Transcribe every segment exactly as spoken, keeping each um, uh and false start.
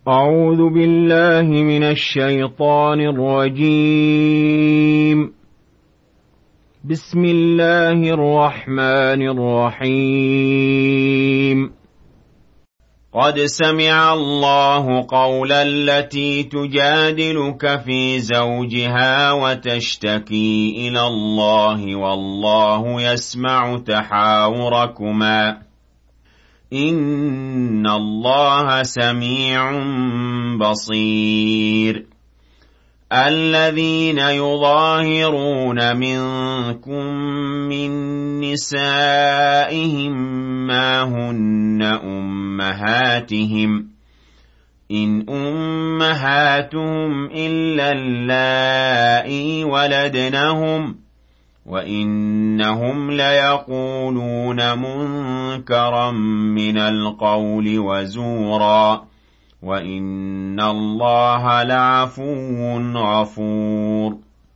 أعوذ بالله من الشيطان الرجيم. بسم الله الرحمن الرحيم. قد سمع الله قول التي تجادلك في زوجها وتشتكي إلى الله والله يسمع تحاوركما إن الله سميع بصير. الذين يظاهرون منكم من نسائهم ما هن أمهاتهم إن أمهاتهم إلا اللائي ولدنهم وإنهم ليقولون منكرا من القول وزورا وإن الله لعفو غفور.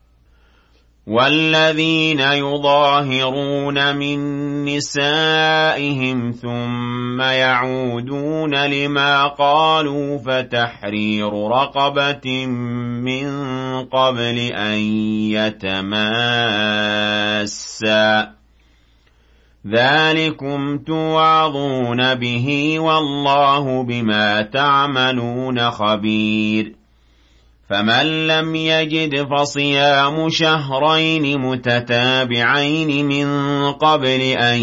والذين يظاهرون من نسائهم ثم يعودون لما قالوا فتحرير رقبة من قبل أن يتماسا ذلكم توعظون به والله بما تعملون خبير. فمن لم يجد فصيام شهرين متتابعين من قبل أن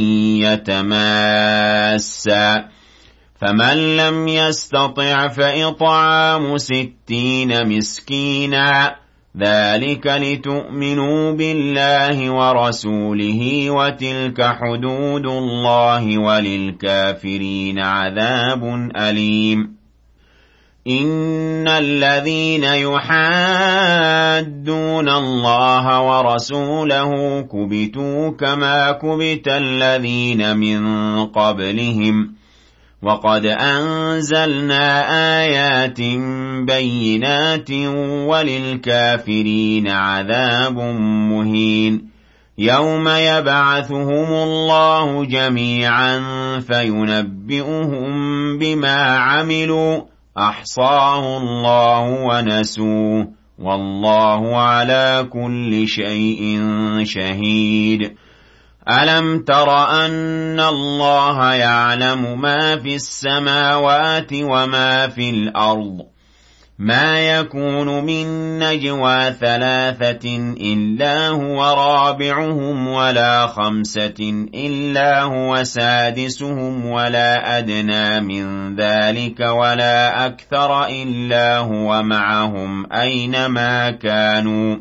يتماسا فمن لم يستطع فإطعام ستين مسكينا ذلك لتؤمنوا بالله ورسوله وتلك حدود الله وللكافرين عذاب أليم. إن الذين يحادون الله ورسوله كبتوا كما كبت الذين من قبلهم وقد أنزلنا آيات بينات وللكافرين عذاب مهين. يوم يبعثهم الله جميعا فينبئهم بما عملوا أحصاه الله ونسوه والله على كل شيء شهيد. ألم تر أن الله يعلم ما في السماوات وما في الأرض ما يكون من نجوى ثلاثة إلا هو رابعهم ولا خمسة إلا هو سادسهم ولا أدنى من ذلك ولا أكثر إلا هو معهم أينما كانوا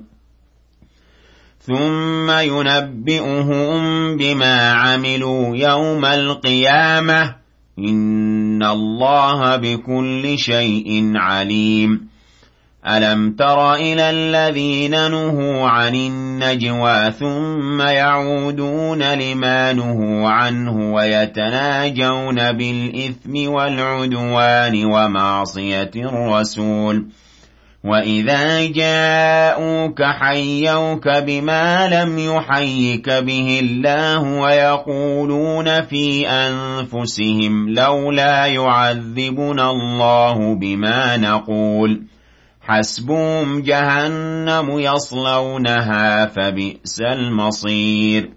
ثم ينبئهم بما عملوا يوم القيامة إن الله بكل شيء عليم. ألم تر إلى الذين نهوا عن النجوى ثم يعودون لما نهوا عنه ويتناجون بالإثم والعدوان ومعصية الرسول وإذا جاءوك حيوك بما لم يحيك به الله ويقولون في أنفسهم لولا يعذبنا الله بما نقول حسبهم جهنم يصلونها فبئس المصير.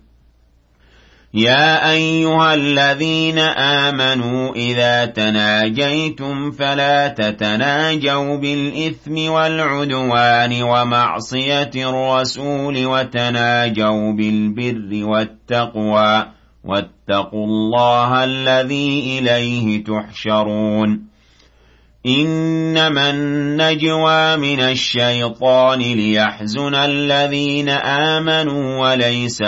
يا أيها الذين آمنوا إذا تناجيتم فلا تتناجوا بالإثم والعدوان ومعصية الرسول وتناجوا بالبر والتقوى واتقوا الله الذي إليه تحشرون. إنما النجوى من الشيطان ليحزن الذين آمنوا وليس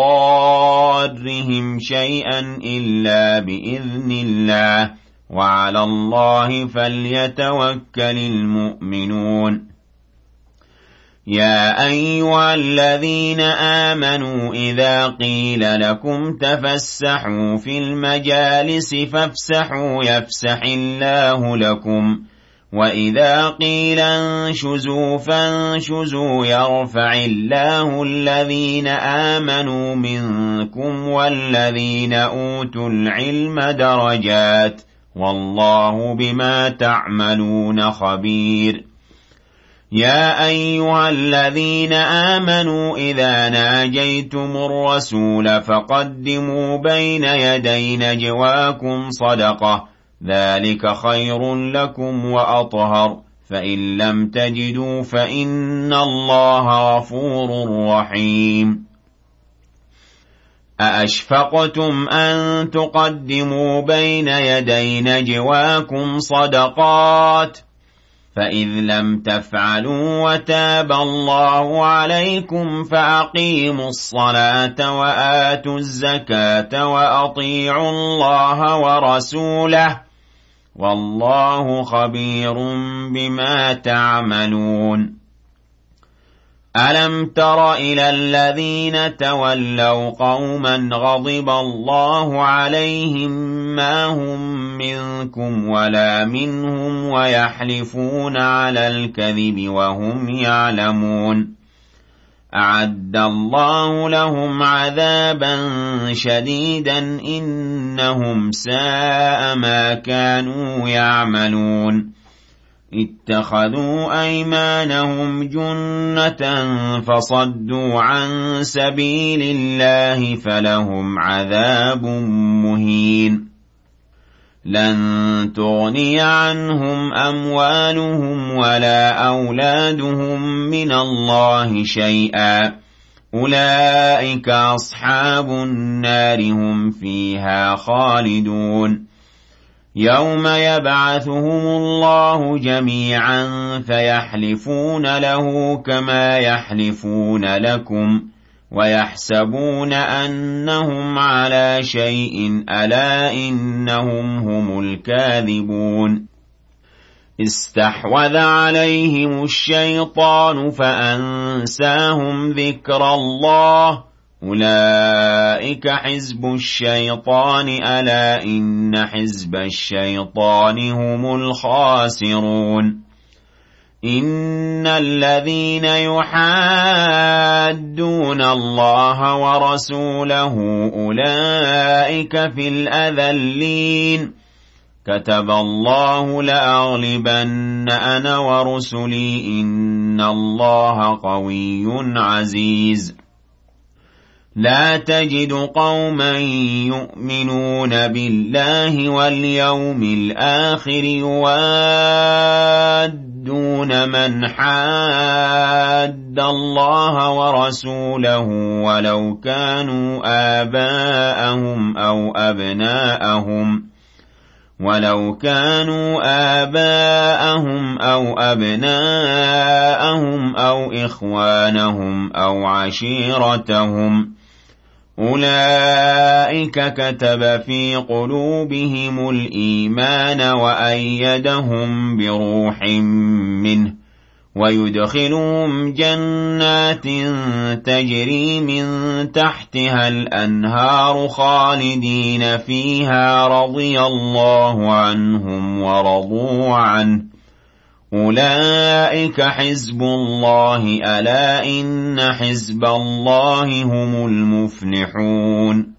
بضارهم شيئا إلا بإذن الله وعلى الله فليتوكل المؤمنون. يا أيها الذين آمنوا إذا قيل لكم تفسحوا في المجالس فافسحوا يفسح الله لكم وإذا قيل انشزوا فانشزوا يرفع الله الذين آمنوا منكم والذين أوتوا العلم درجات والله بما تعملون خبير. يا أيها الذين آمنوا إذا ناجيتم الرسول فقدموا بين يدي نجواكم صدقة ذلك خير لكم وأطهر فإن لم تجدوا فإن الله غفور رحيم. أأشفقتم أن تقدموا بين يدي نجواكم صدقات فإذ لم تفعلوا وتاب الله عليكم فأقيموا الصلاة وآتوا الزكاة وأطيعوا الله ورسوله والله خبير بما تعملون. ألم تر إلى الذين تولوا قوما غضب الله عليهم ما هم منكم ولا منهم ويحلفون على الكذب وهم يعلمون أعد الله لهم عذابا شديدا إنهم ساء ما كانوا يعملون. اتخذوا أيمانهم جنة فصدوا عن سبيل الله فلهم عذاب مهين. لن تغني عنهم أموالهم ولا أولادهم من الله شيئا أولئك أصحاب النار هم فيها خالدون. يوم يبعثهم الله جميعا فيحلفون له كما يحلفون لكم ويحسبون أنهم على شيء ألا إنهم هم الكاذبون. استحوذ عليهم الشيطان فأنساهم ذكر الله أولئك حزب الشيطان ألا إن حزب الشيطان هم الخاسرون. إن الذين يحادون الله ورسوله أولئك في الأذلين. كتب الله لأغلبن أنا ورسلي إن الله قوي عزيز. لا تجد قوما يؤمنون بالله واليوم الآخر يوادون من حاد الله ورسوله ولو كانوا آباءهم أو أبناءهم ولو كانوا آباءهم أو أبناءهم أو إخوانهم أو عشيرتهم أولئك كتب في قلوبهم الإيمان وأيدهم بروح منه ويدخلهم جنات تجري من تحتها الأنهار خالدين فيها رضي الله عنهم ورضوا عنه أولئك حزب الله ألا إن حزب الله هم المفلحون.